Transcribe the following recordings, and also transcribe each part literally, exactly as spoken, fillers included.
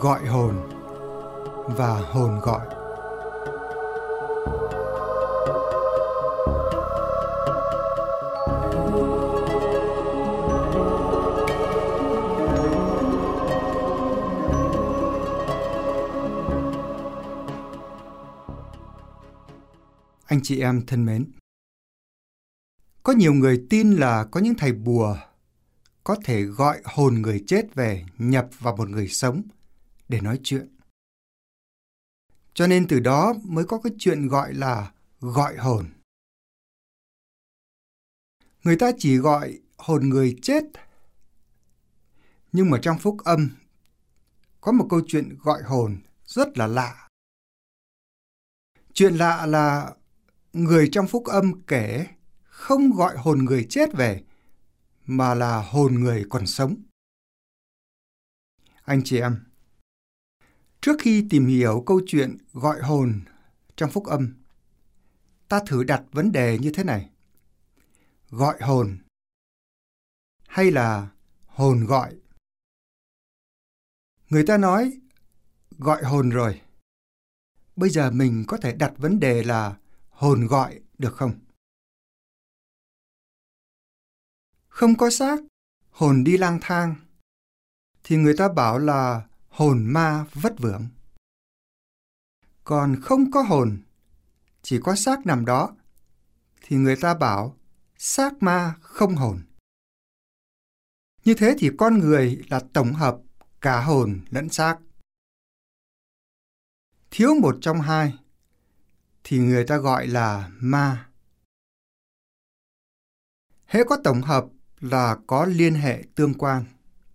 gọi hồn và hồn gọi. Anh chị em thân mến, có nhiều người tin là có những thầy bùa có thể gọi hồn người chết về nhập vào một người sống để nói chuyện. Cho nên từ đó mới có cái chuyện gọi là gọi hồn. Người ta chỉ gọi hồn người chết. Nhưng mà trong Phúc Âm có một câu chuyện gọi hồn rất là lạ. Chuyện lạ là người trong Phúc Âm kể không gọi hồn người chết về, mà là hồn người còn sống. Anh chị em, trước khi tìm hiểu câu chuyện gọi hồn trong Phúc Âm, ta thử đặt vấn đề như thế này. Gọi hồn hay là hồn gọi? Người ta nói gọi hồn rồi. Bây giờ mình có thể đặt vấn đề là hồn gọi được không? Không có xác, hồn đi lang thang, thì người ta bảo là hồn ma vất vưởng. Còn không có hồn, chỉ có xác nằm đó, thì người ta bảo xác ma không hồn. Như thế thì con người là tổng hợp cả hồn lẫn xác. Thiếu một trong hai, thì người ta gọi là ma. Hễ có tổng hợp là có liên hệ tương quan.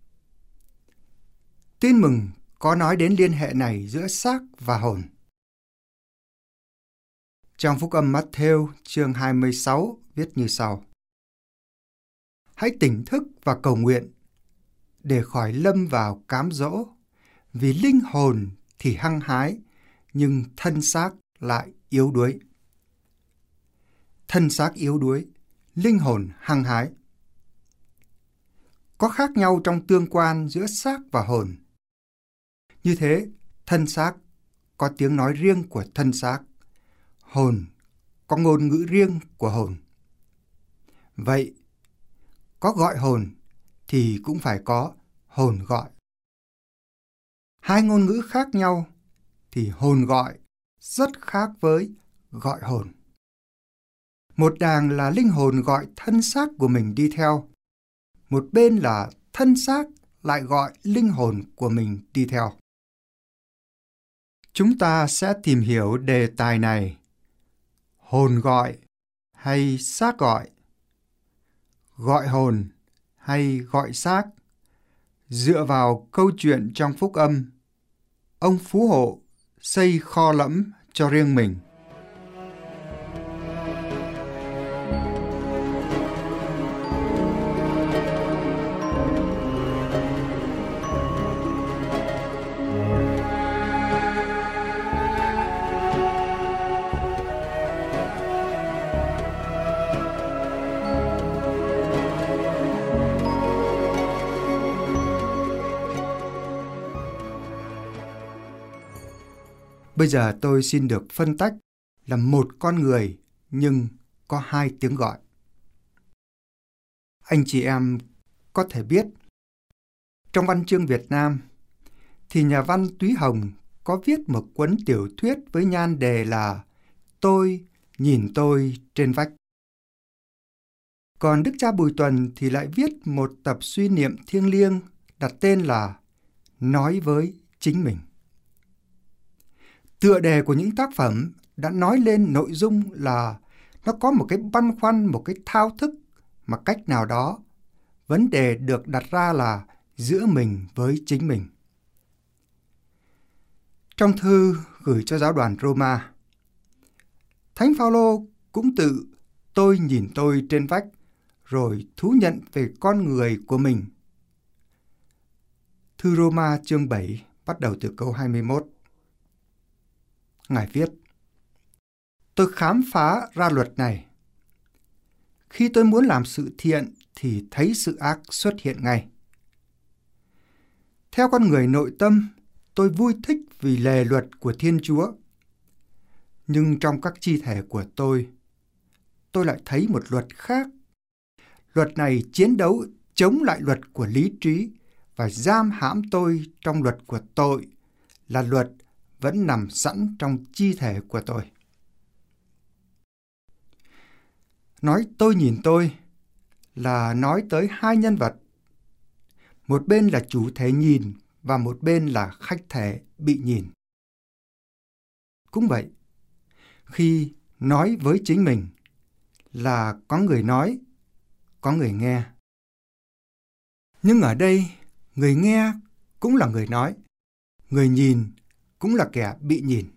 Tin mừng có nói đến liên hệ này giữa xác và hồn. Trong Phúc Âm Matthew chương hai mươi sáu viết như sau. Hãy tỉnh thức và cầu nguyện để khỏi lâm vào cám dỗ, vì linh hồn thì hăng hái, nhưng thân xác lại yếu đuối. Thân xác yếu đuối, linh hồn hăng hái. Có khác nhau trong tương quan giữa xác và hồn. Như thế, thân xác có tiếng nói riêng của thân xác, hồn có ngôn ngữ riêng của hồn. Vậy, có gọi hồn thì cũng phải có hồn gọi. Hai ngôn ngữ khác nhau thì hồn gọi rất khác với gọi hồn. Một đàng là linh hồn gọi thân xác của mình đi theo, một bên là thân xác lại gọi linh hồn của mình đi theo. Chúng ta sẽ tìm hiểu đề tài này, hồn gọi hay xác gọi, gọi hồn hay gọi xác, dựa vào câu chuyện trong Phúc Âm, ông phú hộ xây kho lẫm cho riêng mình. Bây giờ tôi xin được phân tách là một con người nhưng có hai tiếng gọi. Anh chị em có thể biết, trong văn chương Việt Nam thì nhà văn Túy Hồng có viết một cuốn tiểu thuyết với nhan đề là Tôi nhìn tôi trên vách. Còn Đức cha Bùi Tuần thì lại viết một tập suy niệm thiêng liêng đặt tên là Nói với chính mình. Tựa đề của những tác phẩm đã nói lên nội dung là nó có một cái băn khoăn, một cái thao thức mà cách nào đó. Vấn đề được đặt ra là giữa mình với chính mình. Trong thư gửi cho giáo đoàn Roma, Thánh Phaolô cũng tự tôi nhìn tôi trên vách rồi thú nhận về con người của mình. Thư Roma chương bảy bắt đầu từ câu hai mươi mốt. Ngài viết: Tôi khám phá ra luật này. Khi tôi muốn làm sự thiện thì thấy sự ác xuất hiện ngay. Theo con người nội tâm tôi vui thích vì lề luật của Thiên Chúa. Nhưng trong các chi thể của tôi, tôi lại thấy một luật khác. Luật này chiến đấu chống lại luật của lý trí và giam hãm tôi trong luật của tội, là luật vẫn nằm sẵn trong chi thể của tôi. Nói tôi nhìn tôi là nói tới hai nhân vật. Một bên là chủ thể nhìn và một bên là khách thể bị nhìn. Cũng vậy, khi nói với chính mình là có người nói, có người nghe. Nhưng ở đây, người nghe cũng là người nói, người nhìn cũng là kẻ bị nhìn.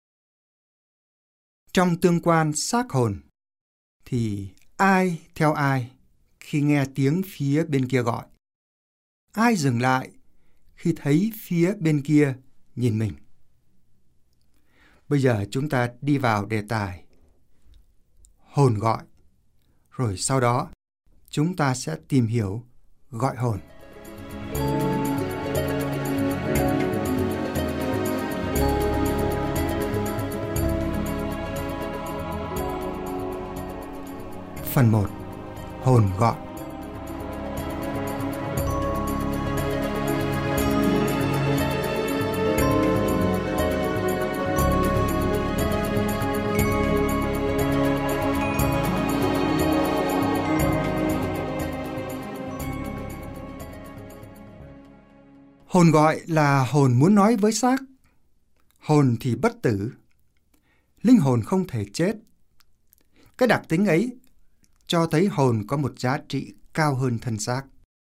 Trong tương quan xác hồn, thì ai theo ai khi nghe tiếng phía bên kia gọi? Ai dừng lại khi thấy phía bên kia nhìn mình? Bây giờ chúng ta đi vào đề tài hồn gọi, rồi sau đó chúng ta sẽ tìm hiểu gọi hồn. Phần một. Hồn gọi. Hồn gọi là hồn muốn nói với xác. Hồn thì bất tử. Linh hồn không thể chết. Cái đặc tính ấy cho thấy hồn có một giá trị cao hơn thân xác.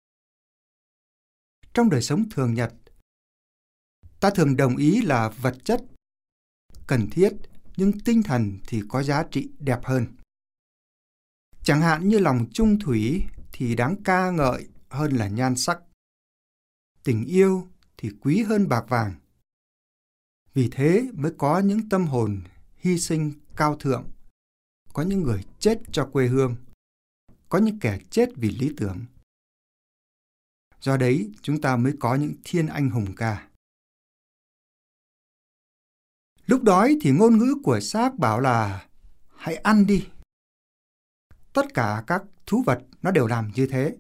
Trong đời sống thường nhật, ta thường đồng ý là vật chất cần thiết, nhưng tinh thần thì có giá trị đẹp hơn. Chẳng hạn như lòng trung thủy thì đáng ca ngợi hơn là nhan sắc. Tình yêu thì quý hơn bạc vàng. Vì thế mới có những tâm hồn hy sinh cao thượng, có những người chết cho quê hương, có những kẻ chết vì lý tưởng. Do đấy chúng ta mới có những thiên anh hùng ca. Lúc đói thì ngôn ngữ của xác bảo là hãy ăn đi. Tất cả các thú vật nó đều làm như thế.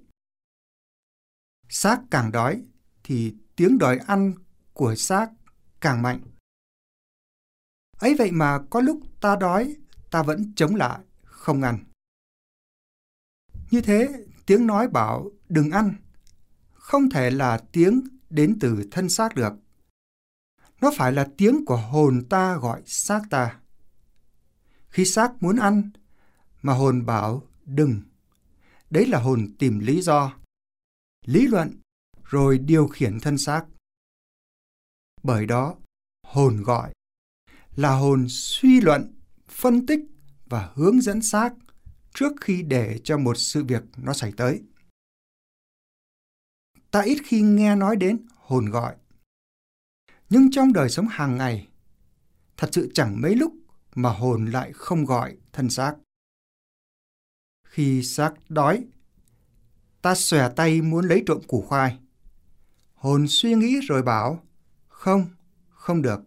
Xác càng đói thì tiếng đòi ăn của xác càng mạnh. Ấy vậy mà có lúc ta đói, ta vẫn chống lại, không ăn. Như thế, tiếng nói bảo đừng ăn, không thể là tiếng đến từ thân xác được. Nó phải là tiếng của hồn ta gọi xác ta. Khi xác muốn ăn, mà hồn bảo đừng, đấy là hồn tìm lý do, lý luận, rồi điều khiển thân xác. Bởi đó, hồn gọi là hồn suy luận, phân tích và hướng dẫn xác trước khi để cho một sự việc nó xảy tới. Ta ít khi nghe nói đến hồn gọi. Nhưng trong đời sống hàng ngày, thật sự chẳng mấy lúc mà hồn lại không gọi thân xác. Khi xác đói, ta xòe tay muốn lấy trộm củ khoai. Hồn suy nghĩ rồi bảo, không, không được.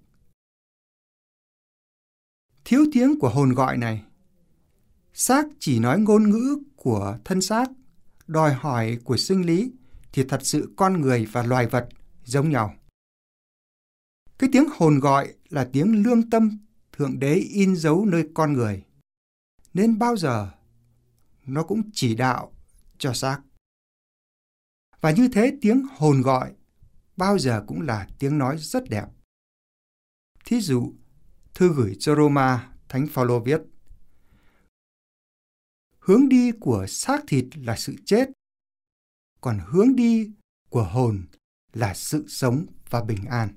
Thiếu tiếng của hồn gọi này, xác chỉ nói ngôn ngữ của thân xác, đòi hỏi của sinh lý, thì thật sự con người và loài vật giống nhau. Cái tiếng hồn gọi là tiếng lương tâm Thượng Đế in dấu nơi con người, nên bao giờ nó cũng chỉ đạo cho xác. Và như thế tiếng hồn gọi bao giờ cũng là tiếng nói rất đẹp. Thí dụ, thư gửi cho Roma, Thánh Phaolô viết: hướng đi của xác thịt là sự chết, còn hướng đi của hồn là sự sống và bình an.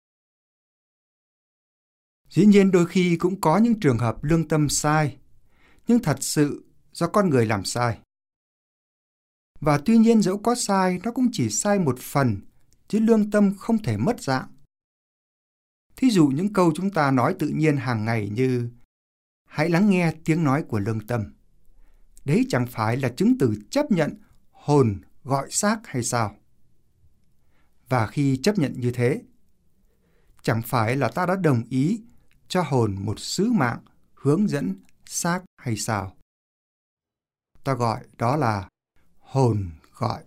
Dĩ nhiên đôi khi cũng có những trường hợp lương tâm sai, nhưng thật sự do con người làm sai. Và tuy nhiên dẫu có sai, nó cũng chỉ sai một phần, chứ lương tâm không thể mất dạng. Thí dụ những câu chúng ta nói tự nhiên hàng ngày như hãy lắng nghe tiếng nói của lương tâm. Đấy chẳng phải là chứng từ chấp nhận hồn gọi xác hay sao? Và khi chấp nhận như thế, chẳng phải là ta đã đồng ý cho hồn một sứ mạng hướng dẫn xác hay sao? Ta gọi đó là hồn gọi.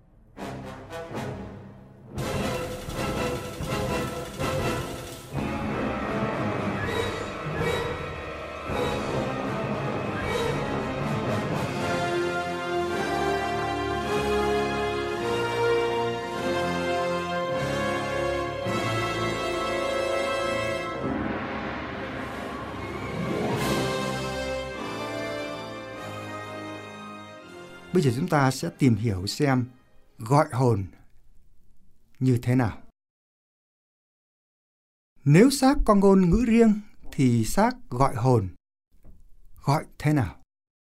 Bây giờ chúng ta sẽ tìm hiểu xem gọi hồn như thế nào. Nếu xác có ngôn ngữ riêng thì xác gọi hồn gọi thế nào?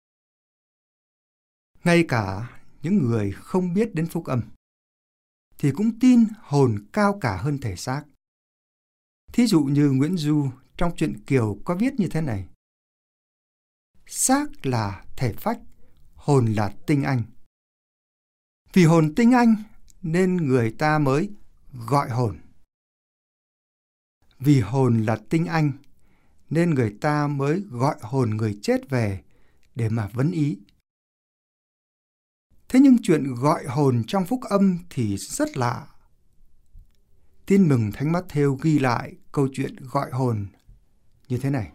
Ngay cả những người không biết đến phúc âm thì cũng tin hồn cao cả hơn thể xác. Thí dụ như Nguyễn Du trong truyện Kiều có viết như thế này: xác là thể phách, hồn là tinh anh. Vì hồn tinh anh nên người ta mới gọi hồn. Vì hồn là tinh anh nên người ta mới gọi hồn người chết về để mà vấn ý. Thế nhưng chuyện gọi hồn trong phúc âm thì rất lạ. Tin mừng Thánh Mát-thêu ghi lại câu chuyện gọi hồn như thế này: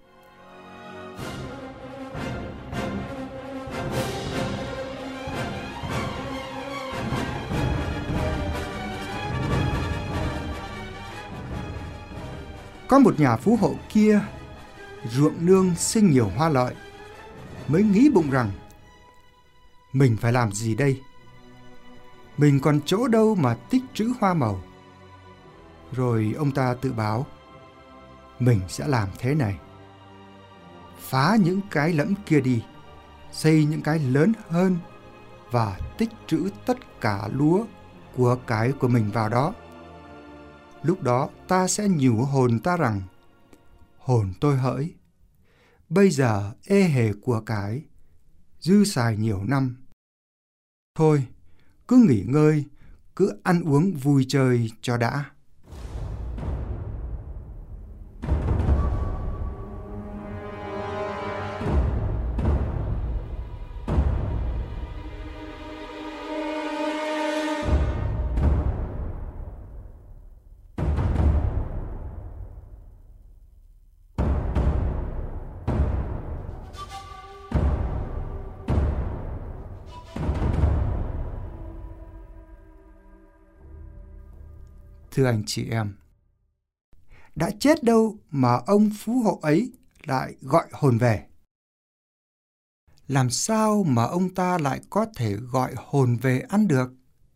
có một nhà phú hộ kia, ruộng nương sinh nhiều hoa lợi, mới nghĩ bụng rằng mình phải làm gì đây? Mình còn chỗ đâu mà tích trữ hoa màu? Rồi ông ta tự bảo, mình sẽ làm thế này: phá những cái lẫm kia đi, xây những cái lớn hơn và tích trữ tất cả lúa của cái của mình vào đó. Lúc đó ta sẽ nhủ hồn ta rằng, hồn tôi hỡi, bây giờ ê hề của cái, dư xài nhiều năm. Thôi, cứ nghỉ ngơi, cứ ăn uống vui chơi cho đã. Thưa anh chị em, đã chết đâu mà ông phú hộ ấy lại gọi hồn về? Làm sao mà ông ta lại có thể gọi hồn về ăn được?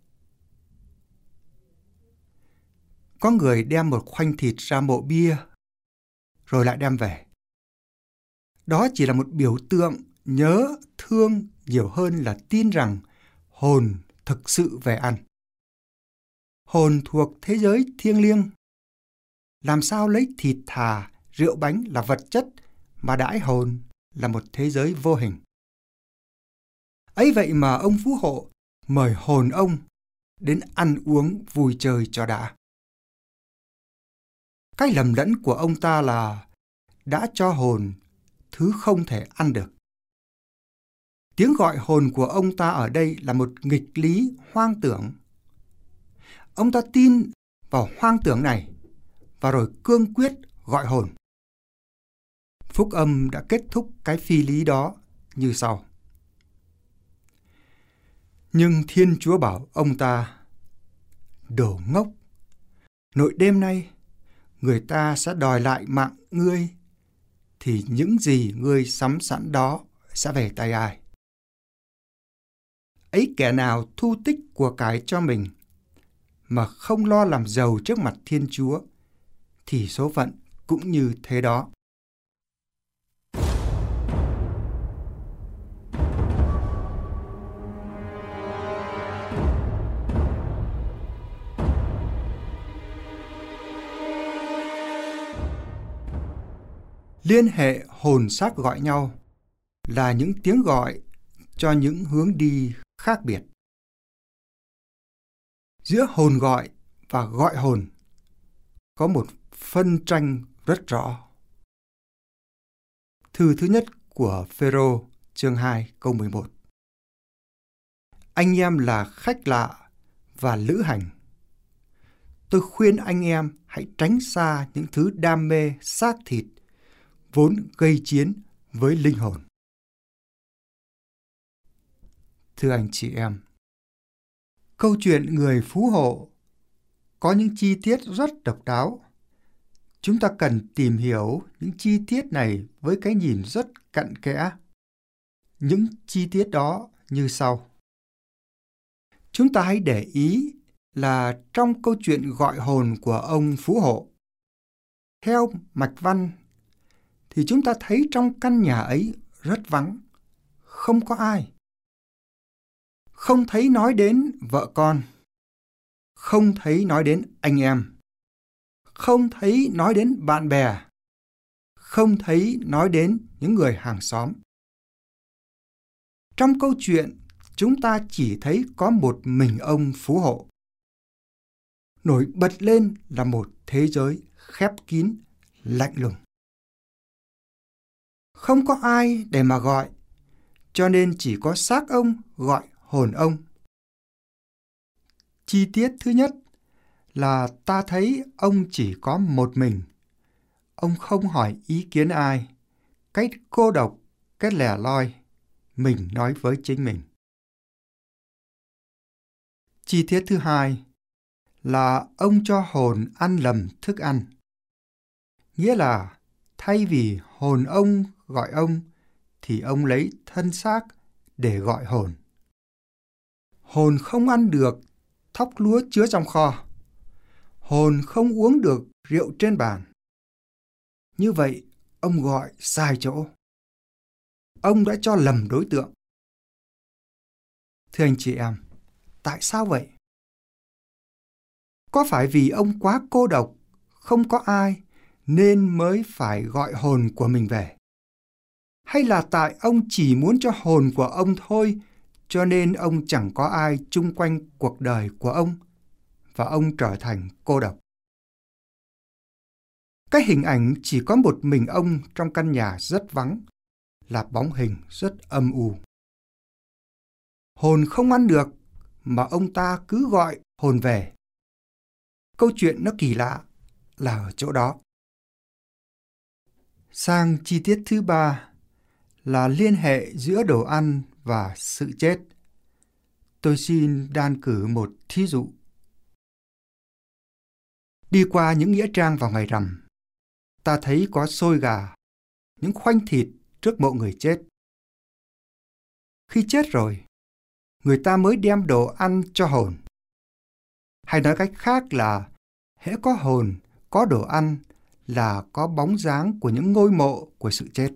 Có người đem một khoanh thịt ra mộ bia, rồi lại đem về. Đó chỉ là một biểu tượng nhớ thương nhiều hơn là tin rằng hồn thực sự về ăn. Hồn thuộc thế giới thiêng liêng. Làm sao lấy thịt thà, rượu bánh là vật chất mà đãi hồn là một thế giới vô hình? Ấy vậy mà ông phú hộ mời hồn ông đến ăn uống vui chơi cho đã. Cái lầm lẫn của ông ta là đã cho hồn thứ không thể ăn được. Tiếng gọi hồn của ông ta ở đây là một nghịch lý hoang tưởng. Ông ta tin vào hoang tưởng này và rồi cương quyết gọi hồn. Phúc âm đã kết thúc cái phi lý đó như sau: nhưng Thiên Chúa bảo ông ta, đồ ngốc, nội đêm nay người ta sẽ đòi lại mạng ngươi, thì những gì ngươi sắm sẵn đó sẽ về tay ai? Ấy kẻ nào thu tích của cải cho mình mà không lo làm giàu trước mặt Thiên Chúa, thì số phận cũng như thế đó. Liên hệ hồn xác gọi nhau là những tiếng gọi cho những hướng đi khác biệt. Giữa hồn gọi và gọi hồn có một phân tranh rất rõ. Thư thứ nhất của Phêrô, chương hai, câu mười một. Anh em là khách lạ và lữ hành. Tôi khuyên anh em hãy tránh xa những thứ đam mê xác thịt, vốn gây chiến với linh hồn. Thưa anh chị em, câu chuyện người phú hộ có những chi tiết rất độc đáo. Chúng ta cần tìm hiểu những chi tiết này với cái nhìn rất cặn kẽ. Những chi tiết đó như sau. Chúng ta hãy để ý là trong câu chuyện gọi hồn của ông phú hộ, theo mạch văn, thì chúng ta thấy trong căn nhà ấy rất vắng, không có ai. Không thấy nói đến vợ con, không thấy nói đến anh em, không thấy nói đến bạn bè, không thấy nói đến những người hàng xóm. Trong câu chuyện, chúng ta chỉ thấy có một mình ông phú hộ. Nổi bật lên là một thế giới khép kín, lạnh lùng. Không có ai để mà gọi, cho nên chỉ có xác ông gọi hồn ông. Chi tiết thứ nhất là ta thấy ông chỉ có một mình. Ông không hỏi ý kiến ai. Cách cô độc, cách lẻ loi, mình nói với chính mình. Chi tiết thứ hai là ông cho hồn ăn lầm thức ăn. Nghĩa là thay vì hồn ông gọi ông, thì ông lấy thân xác để gọi hồn. Hồn không ăn được thóc lúa chứa trong kho. Hồn không uống được rượu trên bàn. Như vậy, ông gọi sai chỗ. Ông đã cho lầm đối tượng. Thưa anh chị em, tại sao vậy? Có phải vì ông quá cô độc, không có ai, nên mới phải gọi hồn của mình về? Hay là tại ông chỉ muốn cho hồn của ông thôi, cho nên ông chẳng có ai chung quanh cuộc đời của ông, và ông trở thành cô độc? Cái hình ảnh chỉ có một mình ông trong căn nhà rất vắng, là bóng hình rất âm u. Hồn không ăn được, mà ông ta cứ gọi hồn về. Câu chuyện nó kỳ lạ là ở chỗ đó. Sang chi tiết thứ ba là liên hệ giữa đồ ăn và sự chết. Tôi xin đan cử một thí dụ. Đi qua những nghĩa trang vào ngày rằm, ta thấy có xôi gà, những khoanh thịt trước mộ người chết. Khi chết rồi, người ta mới đem đồ ăn cho hồn. Hay nói cách khác là hễ có hồn, có đồ ăn là có bóng dáng của những ngôi mộ của sự chết.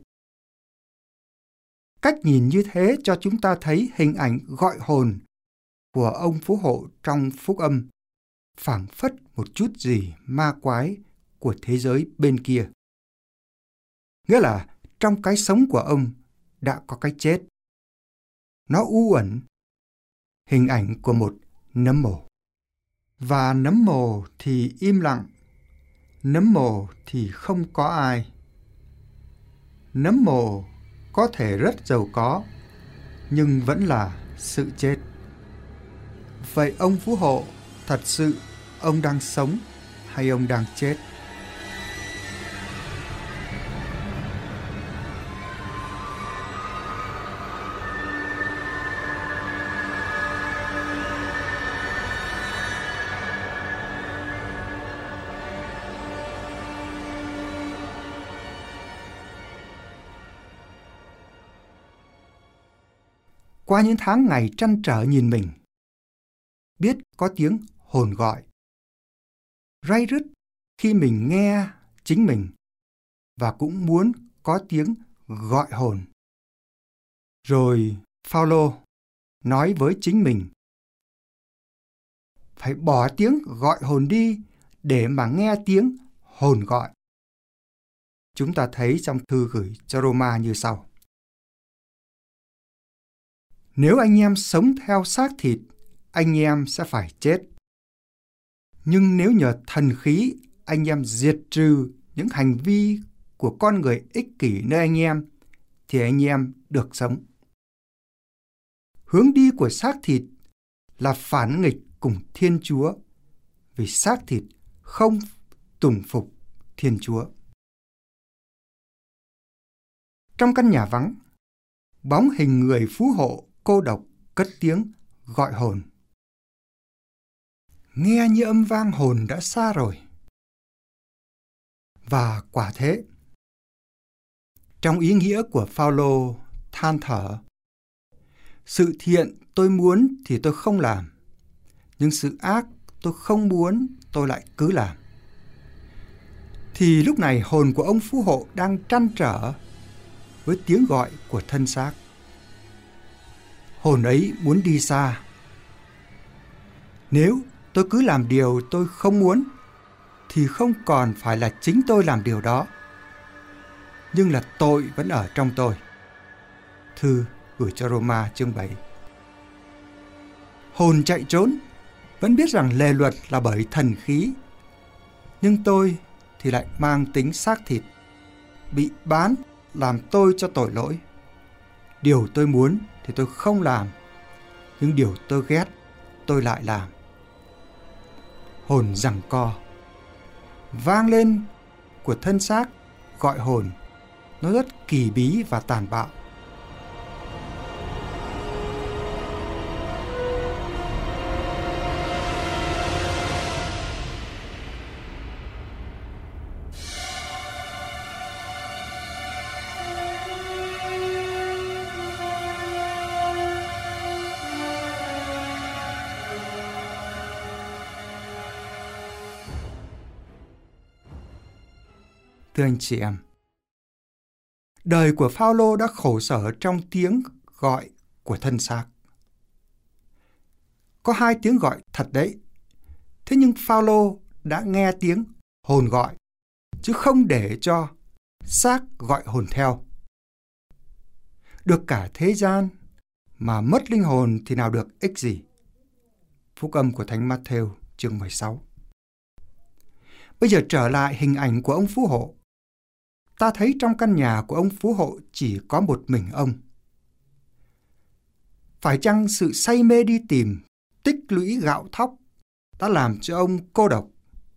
Cách nhìn như thế cho chúng ta thấy hình ảnh gọi hồn của ông phú hộ trong phúc âm, phảng phất một chút gì ma quái của thế giới bên kia. Nghĩa là trong cái sống của ông đã có cái chết. Nó u uẩn, hình ảnh của một nấm mồ. Và nấm mồ thì im lặng, nấm mồ thì không có ai. Nấm mồ có thể rất giàu có, nhưng vẫn là sự chết. Vậy ông phú hộ, thật sự ông đang sống hay ông đang chết? Qua những tháng ngày trăn trở nhìn mình, biết có tiếng hồn gọi, ray rứt khi mình nghe chính mình, và cũng muốn có tiếng gọi hồn. Rồi Phao-lô nói với chính mình, phải bỏ tiếng gọi hồn đi để mà nghe tiếng hồn gọi. Chúng ta thấy trong thư gửi cho Roma như sau. Nếu anh em sống theo xác thịt, anh em sẽ phải chết. Nhưng nếu nhờ thần khí, anh em diệt trừ những hành vi của con người ích kỷ nơi anh em, thì anh em được sống. Hướng đi của xác thịt là phản nghịch cùng Thiên Chúa, vì xác thịt không tùng phục Thiên Chúa. Trong căn nhà vắng, bóng hình người phú hộ cô độc cất tiếng gọi hồn. Nghe như âm vang hồn đã xa rồi. Và quả thế, trong ý nghĩa của Phao-lô than thở, sự thiện tôi muốn thì tôi không làm, nhưng sự ác tôi không muốn tôi lại cứ làm. Thì lúc này hồn của ông phú hộ đang trăn trở với tiếng gọi của thân xác. Hồn ấy muốn đi xa. Nếu tôi cứ làm điều tôi không muốn, thì không còn phải là chính tôi làm điều đó, nhưng là tội vẫn ở trong tôi. Thư gửi cho Roma chương bảy. Hồn chạy trốn, vẫn biết rằng lề luật là bởi thần khí, nhưng tôi thì lại mang tính xác thịt, bị bán làm tôi cho tội lỗi. Điều tôi muốn thì tôi không làm, nhưng điều tôi ghét tôi lại làm. Hồn giằng co. Vang lên của thân xác gọi hồn, nó rất kỳ bí và tàn bạo. Thưa anh chị em, đời của Phao-lô đã khổ sở trong tiếng gọi của thân xác. Có hai tiếng gọi thật đấy, thế nhưng Phao-lô đã nghe tiếng hồn gọi, chứ không để cho xác gọi hồn theo. Được cả thế gian mà mất linh hồn thì nào được ích gì. Phúc âm của Thánh Ma-thêu chương mười sáu. Bây giờ trở lại hình ảnh của ông phú hộ. Ta thấy trong căn nhà của ông phú hộ chỉ có một mình ông. Phải chăng sự say mê đi tìm, tích lũy gạo thóc đã làm cho ông cô độc?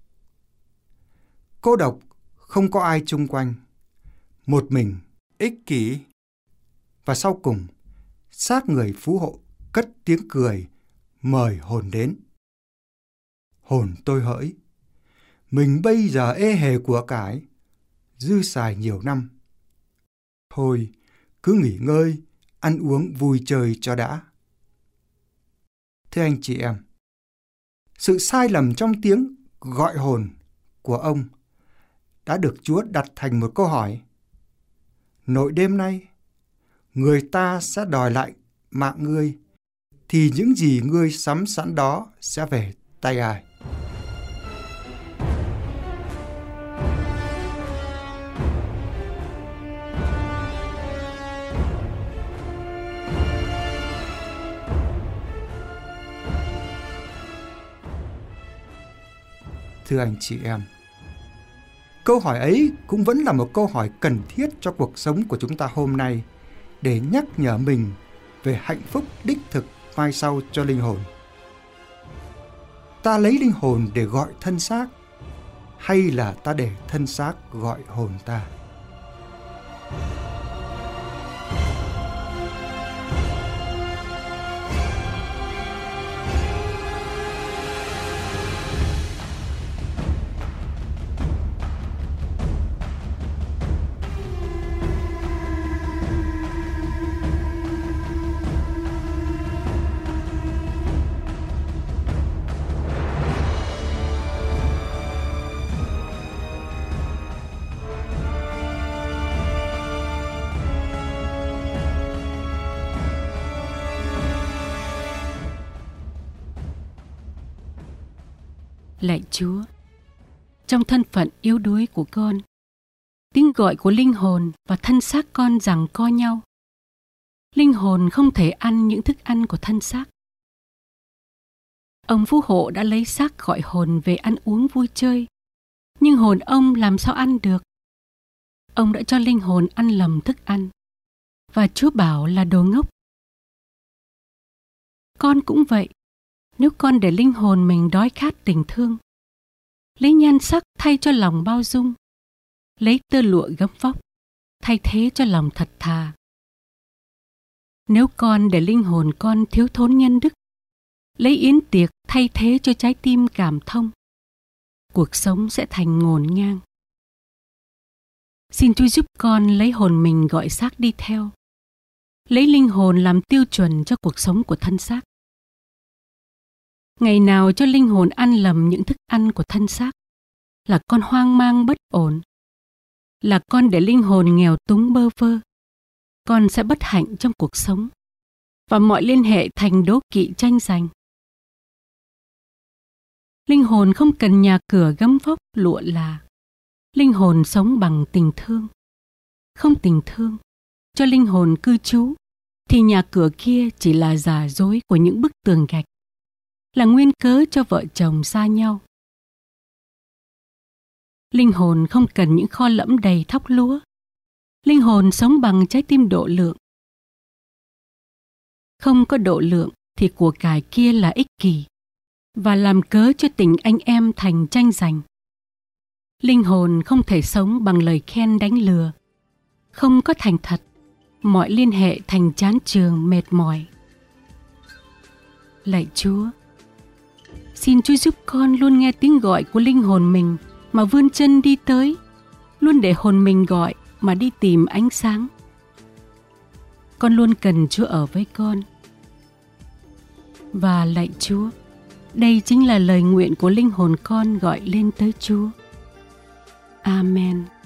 Cô độc, không có ai chung quanh, một mình, ích kỷ. Và sau cùng, xác người phú hộ cất tiếng cười, mời hồn đến. Hồn tôi hỡi, mình bây giờ ê hề của cải, dư xài nhiều năm. Thôi, cứ nghỉ ngơi, ăn uống vui chơi cho đã. Thưa anh chị em, sự sai lầm trong tiếng gọi hồn của ông đã được Chúa đặt thành một câu hỏi. Nội đêm nay, người ta sẽ đòi lại mạng ngươi, thì những gì ngươi sắm sẵn đó sẽ về tay ai? Thưa anh chị em, câu hỏi ấy cũng vẫn là một câu hỏi cần thiết cho cuộc sống của chúng ta hôm nay, để nhắc nhở mình về hạnh phúc đích thực mai sau cho linh hồn. Ta lấy linh hồn để gọi thân xác, hay là ta để thân xác gọi hồn ta? Lạy Chúa, trong thân phận yếu đuối của con, tiếng gọi của linh hồn và thân xác con giằng co nhau. Linh hồn không thể ăn những thức ăn của thân xác. Ông phú hộ đã lấy xác gọi hồn về ăn uống vui chơi, Nhưng hồn ông làm sao ăn được? Ông đã cho linh hồn ăn lầm thức ăn. Và Chúa bảo là đồ ngốc. Con cũng vậy. Nếu con để linh hồn mình đói khát tình thương, lấy nhan sắc thay cho lòng bao dung, lấy tơ lụa gấm vóc thay thế cho lòng thật thà. Nếu con để linh hồn con thiếu thốn nhân đức, lấy yến tiệc thay thế cho trái tim cảm thông, cuộc sống sẽ thành ngổn ngang. Xin Chúa giúp con lấy hồn mình gọi xác đi theo, lấy linh hồn làm tiêu chuẩn cho cuộc sống của thân xác. Ngày nào cho linh hồn ăn lầm những thức ăn của thân xác, là con hoang mang bất ổn, là con để linh hồn nghèo túng bơ vơ. Con sẽ bất hạnh trong cuộc sống, và mọi liên hệ thành đố kỵ tranh giành. Linh hồn không cần nhà cửa gấm vóc lụa là. Linh hồn sống bằng tình thương. Không tình thương, cho linh hồn cư trú, thì nhà cửa kia chỉ là giả dối của những bức tường gạch, là nguyên cớ cho vợ chồng xa nhau. Linh hồn không cần những kho lẫm đầy thóc lúa. Linh hồn sống bằng trái tim độ lượng. Không có độ lượng thì của cải kia là ích kỷ, và làm cớ cho tình anh em thành tranh giành. Linh hồn không thể sống bằng lời khen đánh lừa. Không có thành thật, mọi liên hệ thành chán chường mệt mỏi. Lạy Chúa, xin Chúa giúp con luôn nghe tiếng gọi của linh hồn mình mà vươn chân đi tới, luôn để hồn mình gọi mà đi tìm ánh sáng. Con luôn cần Chúa ở với con. Và lạy Chúa, đây chính là lời nguyện của linh hồn con gọi lên tới Chúa. Amen.